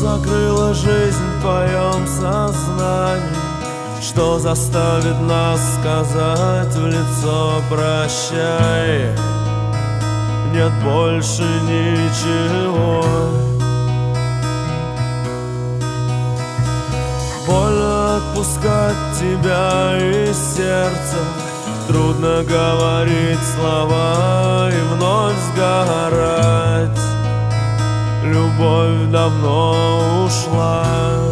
закрыла жизнь в твоем сознании? Что заставит нас сказать в лицо прощай? Нет больше ничего. Больно отпускать тебя из сердца, трудно говорить слова и вновь сгорать. Любовь давно ушла.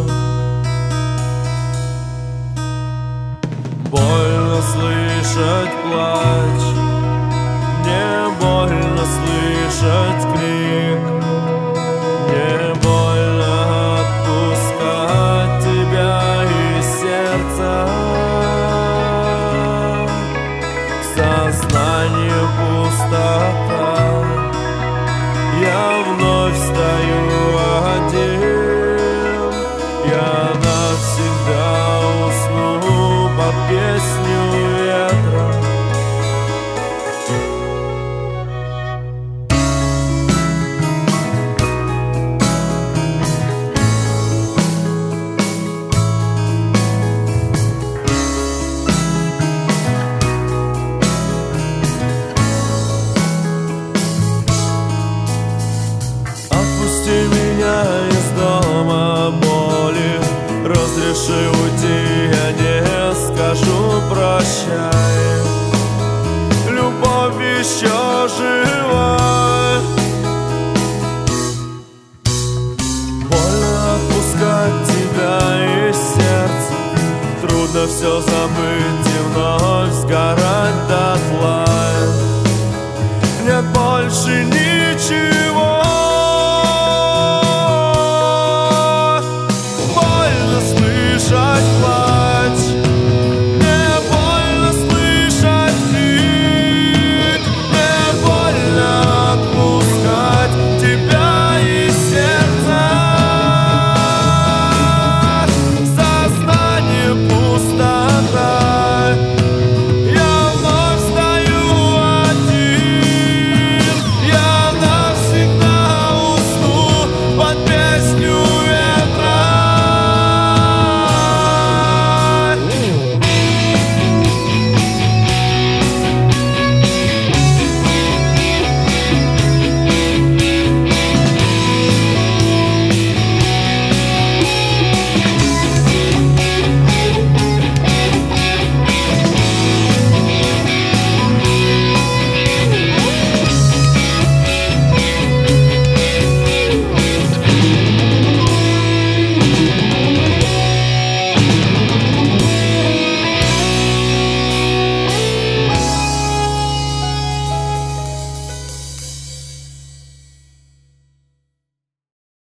Больно слышать плач, мне больно слышать крик, мне больно отпускать тебя из сердца. В сознании пустота, я вновь стою один, я навсегда усну под песню ветра. Отпусти меня из дома боли, разреши уйти, я не скажу прощай. Любовь еще